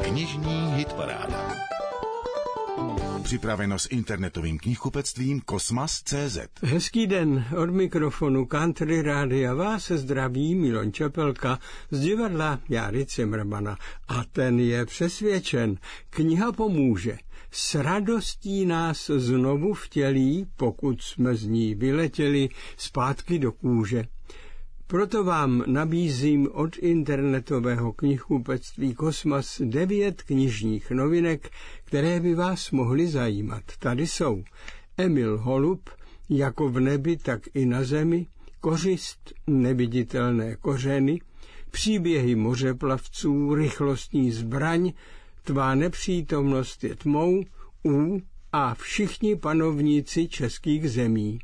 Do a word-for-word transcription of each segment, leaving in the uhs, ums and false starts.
Knižní hitparáda. Připraveno s internetovým knihkupectvím Kosmas tečka cé zet. Hezký den, od mikrofonu Country Rádia vás se zdraví Milan Čepelka z divadla Járy Cimrmana. A ten je přesvědčen, kniha pomůže. S radostí nás znovu vtělí, pokud jsme z ní vyletěli zpátky do kůže. Proto vám nabízím od internetového knihkupectví Kosmas devět knižních novinek, které by vás mohly zajímat. Tady jsou Emil Holub, Jako v nebi, tak i na zemi, Kořist, Neviditelné kořeny, Příběhy mořeplavců, Rychlostní zbraň, Tvá nepřítomnost je tmou, U a Všichni panovníci českých zemí.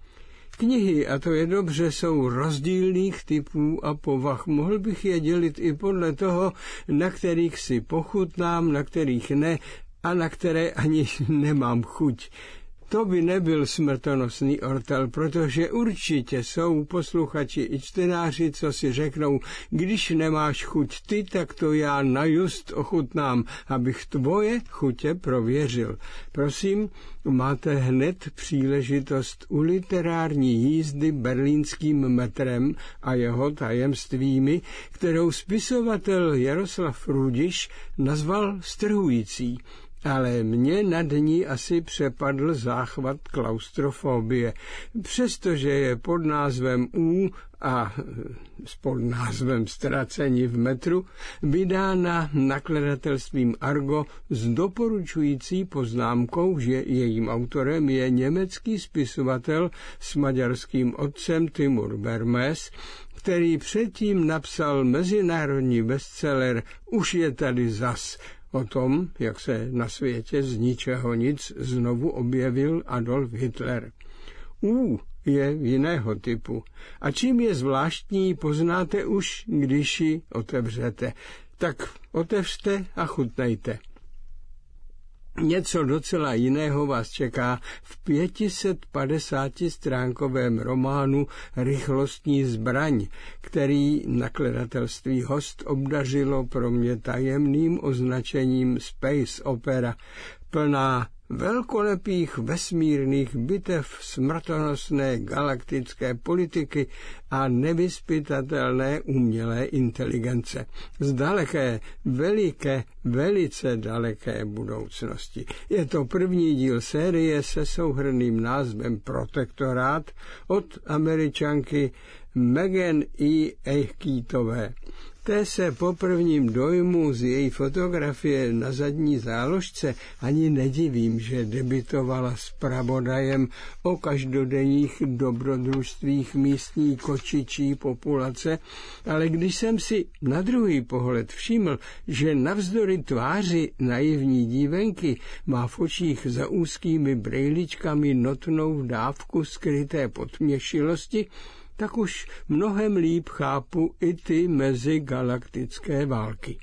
Knihy, a to je dobře, jsou rozdílných typů a povah. Mohl bych je dělit i podle toho, na kterých si pochutnám, na kterých ne a na které ani nemám chuť. To by nebyl smrtonosný ortel, protože určitě jsou posluchači i čtenáři, co si řeknou, když nemáš chuť ty, tak to já najust ochutnám, abych tvoje chutě prověřil. Prosím, máte hned příležitost u literární jízdy berlínským metrem a jeho tajemstvími, kterou spisovatel Jaroslav Rudiš nazval strhující. Ale mě nad ní asi přepadl záchvat klaustrofobie. Přestože je pod názvem U a s podnázvem Ztraceni v metru vydána nakladatelstvím Argo s doporučující poznámkou, že jejím autorem je německý spisovatel s maďarským otcem Timur Vermes, který předtím napsal mezinárodní bestseller Už je tady zas, o tom, jak se na světě z ničeho nic znovu objevil Adolf Hitler. U je jiného typu. A čím je zvláštní, poznáte už, když ji otevřete. Tak otevřte a chutnejte. Něco docela jiného vás čeká v pětisetpadesátistrankovém románu Rychlostní zbraň, který nakladatelství Host obdařilo pro mě tajemným označením Space Opera, plná velkolepých vesmírných bitev, smrtonosné galaktické politiky a nevyzpytatelné umělé inteligence. Z daleké, veliké, velice daleké budoucnosti. Je to první díl série se souhrnným názvem Protektorát od Američanky Megan E. Eichkítové. Té se po prvním dojmu z její fotografie na zadní záložce ani nedivím, že debitovala s pravodajem o každodenních dobrodružstvích místní kočičí populace, ale když jsem si na druhý pohled všiml, že navzdory tváři naivní dívenky má v očích za úzkými brejličkami notnou dávku skryté podměšilosti, tak už mnohem líp chápu i ty mezigalaktické války.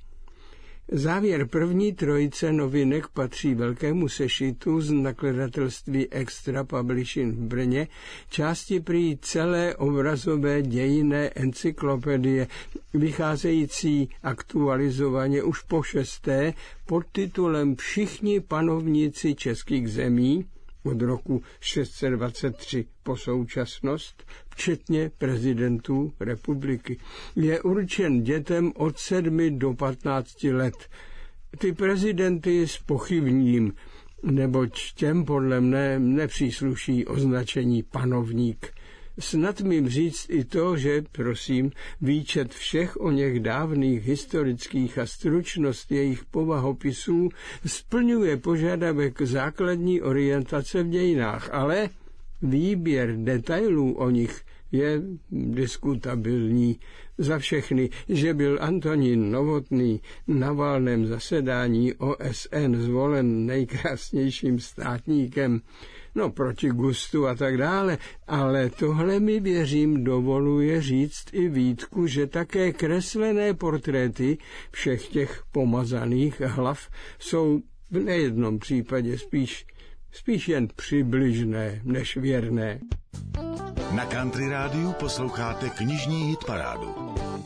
Závěr první trojice novinek patří velkému sešitu z nakladatelství Extra Publishing v Brně, části prý celé obrazové dějinné encyklopedie, vycházející aktualizovaně už po šesté pod titulem Všichni panovníci českých zemí, od roku šest set dvacet tři po současnost, včetně prezidentů republiky. Je určen dětem od sedmi do patnácti let. Ty prezidenty zpochybním, neboť těm podle mne nepřísluší označení panovník. Snad mím říct i to, že, prosím, výčet všech o něch dávných historických a stručnost jejich povahopisů splňuje požadavek základní orientace v dějinách, ale výběr detailů o nich je diskutabilní. Za všechny, že byl Antonín Novotný na valném zasedání O S N zvolen nejkrásnějším státníkem, no proti gustu a tak dále, ale tohle mi, věřím, dovoluje říct i výtku, že také kreslené portréty všech těch pomazaných hlav jsou v nejednom případě spíš, spíš jen přibližné než věrné. Na Country Rádiu posloucháte knižní hitparádu.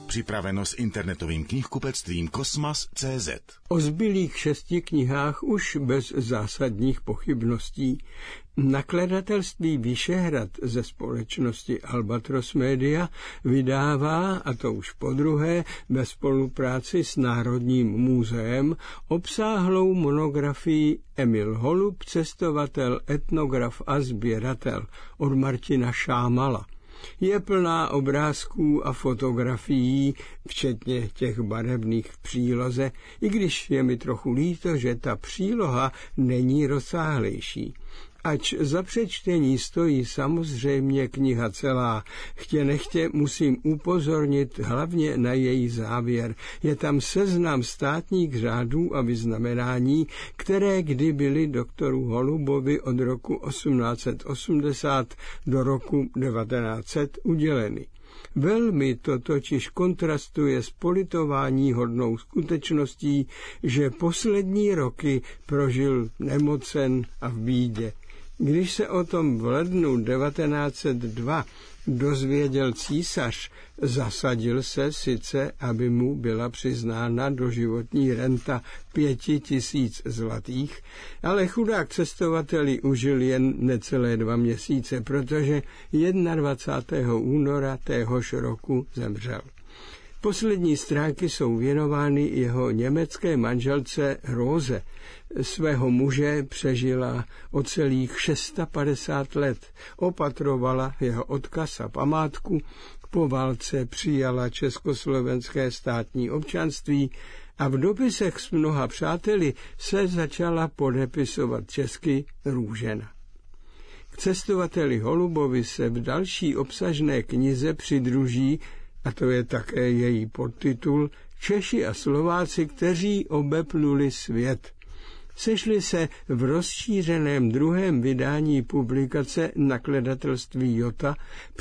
Připraveno s internetovým knihkupectvím Kosmas tečka cé zet. O zbylých šesti knihách už bez zásadních pochybností. Nakladatelství Vyšehrad ze společnosti Albatros Media vydává, a to už podruhé, ve spolupráci s Národním muzeem, obsáhlou monografii Emil Holub, cestovatel, etnograf a sběratel od Martina Šámala. Je plná obrázků a fotografií, včetně těch barevných v příloze, i když je mi trochu líto, že ta příloha není rozsáhlejší. Ač za přečtení stojí samozřejmě kniha celá, chtě nechtě musím upozornit hlavně na její závěr. Je tam seznam státních řádů a vyznamenání, které kdy byly doktoru Holubovi od roku osmnáct set osmdesát do roku devatenáct set uděleny. Velmi to totiž kontrastuje s politování hodnou skutečností, že poslední roky prožil nemocen a v bídě. Když se o tom v lednu devatenáct set dva dozvěděl císař, zasadil se sice, aby mu byla přiznána doživotní renta pěti tisíc zlatých, ale chudák cestovateli užil jen necelé dva měsíce, protože dvacátého prvního února téhož roku zemřel. Poslední stránky jsou věnovány jeho německé manželce Róze. Svého muže přežila o celých padesát šest let. Opatrovala jeho odkaz a památku, po válce přijala československé státní občanství a v dopisech s mnoha přáteli se začala podepisovat česky Růžena. K cestovateli Holubovi se v další obsažné knize přidruží, a to je také její podtitul, Češi a Slováci, kteří obepluli svět. Sešli se v rozšířeném druhém vydání publikace nakladatelství Jota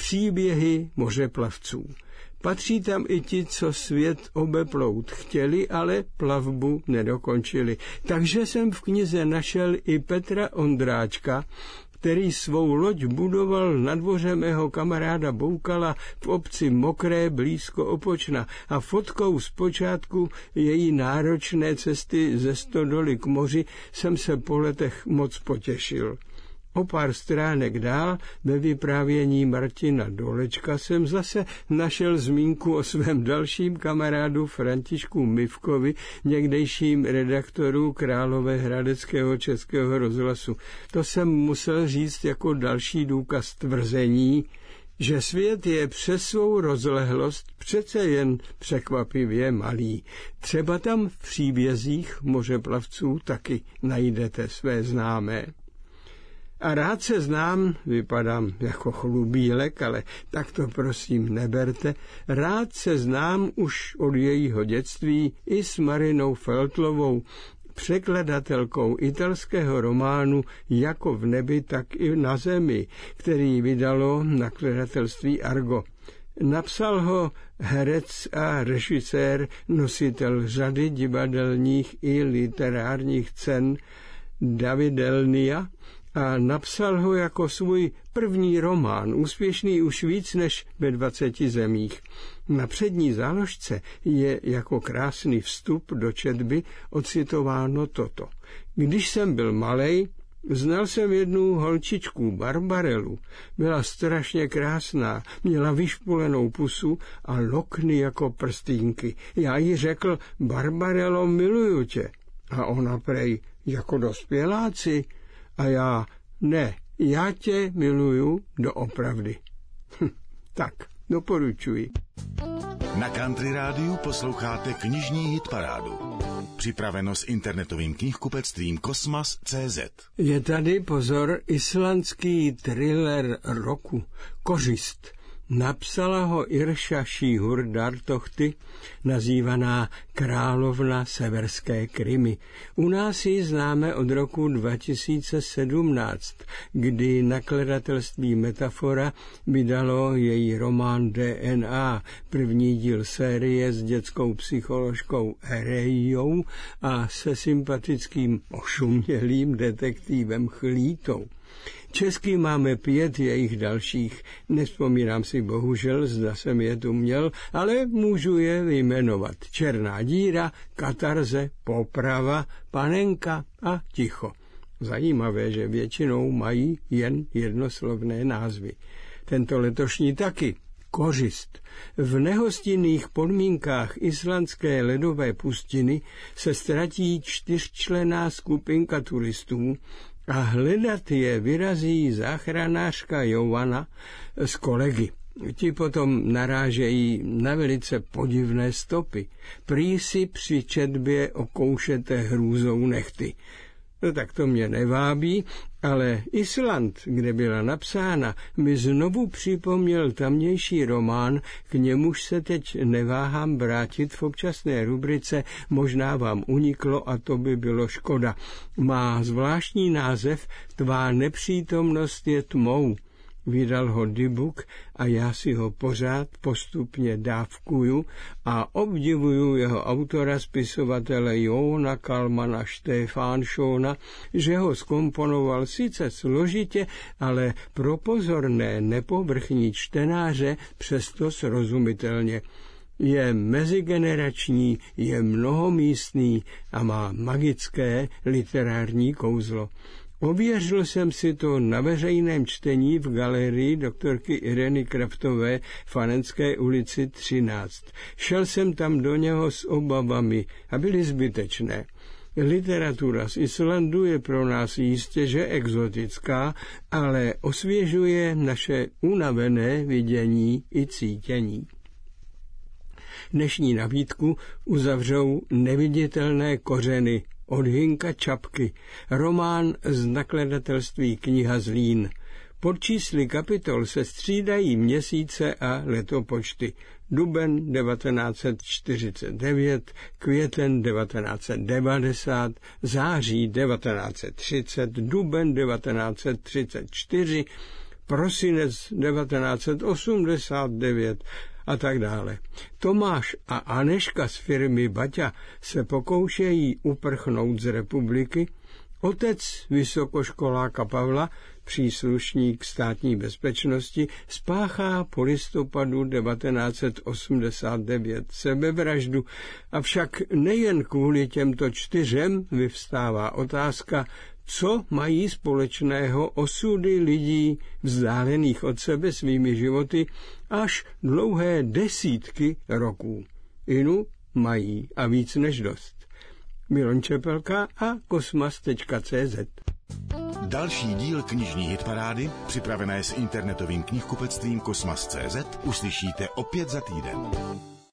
Příběhy mořeplavců. Patří tam i ti, co svět obeplout chtěli, ale plavbu nedokončili. Takže jsem v knize našel i Petra Ondráčka, který svou loď budoval na dvoře mého kamaráda Boukala v obci Mokré blízko Opočna a fotkou z počátku její náročné cesty ze Stodoly k moři jsem se po letech moc potěšil. O pár stránek dál ve vyprávění Martina Dolečka jsem zase našel zmínku o svém dalším kamarádu Františku Mivkovi, někdejším redaktoru Královéhradeckého českého rozhlasu. To jsem musel říct jako další důkaz tvrzení, že svět je přes svou rozlehlost přece jen překvapivě malý. Třeba tam v příbězích mořeplavců taky najdete své známé. A rád se znám, vypadám jako chlubílek, ale tak to prosím neberte, rád se znám už od jejího dětství i s Marinou Feltlovou, překladatelkou italského románu Jako v nebi, tak i na zemi, který vydalo nakladatelství Argo. Napsal ho herec a režisér, nositel řady divadelních i literárních cen David Elnia, a napsal ho jako svůj první román, úspěšný už víc než ve dvaceti zemích. Na přední záložce je jako krásný vstup do četby ocitováno toto. Když jsem byl malej, znal jsem jednu holčičku, Barbarelu. Byla strašně krásná, měla vyšpulenou pusu a lokny jako prstínky. Já jí řekl, Barbarelo, miluju tě. A ona prej, jako dospěláci. A já, ne, já tě miluju doopravdy. Hm, tak, doporučuji. Na Country Rádiu posloucháte knižní hitparádu. Připraveno s internetovým knihkupectvím Kosmas tečka cé zet. Je tady, pozor, islandský thriller roku Kořist. Napsala ho Irša Sigurðardóttir, nazývaná Královna severské Krymy. U nás ji známe od roku dva tisíce sedmnáct, kdy nakladatelství Metafora vydalo její román D N A, první díl série s dětskou psycholožkou Erejou a se sympatickým ošumělým detektivem Chlítou. Česky máme pět jejich dalších. Nevzpomínám si bohužel, zda jsem je tu měl, ale můžu je vyjmenovat. Černá díra, Katarze, Poprava, Panenka a Ticho. Zajímavé, že většinou mají jen jednoslovné názvy. Tento letošní taky. Kořist. V nehostinných podmínkách islandské ledové pustiny se ztratí čtyřčlenná skupinka turistů a hledat je vyrazí záchranářka Jovana s kolegy. Ti potom narážejí na velice podivné stopy. Prý si při četbě okoušete hrůzou nehty. No tak to mě nevábí, ale Island, kde byla napsána, mi znovu připomněl tamnější román, k němuž se teď neváhám vrátit v občasné rubrice Možná vám uniklo a to by bylo škoda. Má zvláštní název Tvá nepřítomnost je tmou. Vydal ho Dybuk a já si ho pořád postupně dávkuju a obdivuju jeho autora, spisovatele Jóna Kalmana Štefánšona, že ho zkomponoval sice složitě, ale pro pozorné nepovrchní čtenáře přesto srozumitelně. Je mezigenerační, je mnohomístný a má magické literární kouzlo. Ověřil jsem si to na veřejném čtení v galerii doktorky Ireny Kraftové v Fanenské ulici třináct. Šel jsem tam do něho s obavami a byly zbytečné. Literatura z Islandu je pro nás jistě, že exotická, ale osvěžuje naše unavené vidění i cítění. Dnešní nabídku uzavřou Neviditelné kořeny od Hinka Čapky, román z nakladatelství Kniha Zlín. Pod čísly kapitol se střídají měsíce a letopočty. Duben devatenáct set čtyřicet devět, květen devatenáct set devadesát, září devatenáct set třicet, duben devatenáct set třicet čtyři, prosinec devatenáct set osmdesát devět a tak dále. Tomáš a Aneška z firmy Baťa se pokoušejí uprchnout z republiky. Otec vysokoškoláka Pavla, příslušník státní bezpečnosti, spáchá po listopadu devatenáct set osmdesát devět sebevraždu, avšak nejen kvůli těmto čtyřem vyvstává otázka, co mají společného osudy lidí vzdálených od sebe svými životy až dlouhé desítky roků. Inu mají a víc než dost. Milan Čepelka a kosmas tečka cé zet. Další díl knižní hitparády, připravené s internetovým knihkupectvím kosmas tečka cé zet, uslyšíte opět za týden.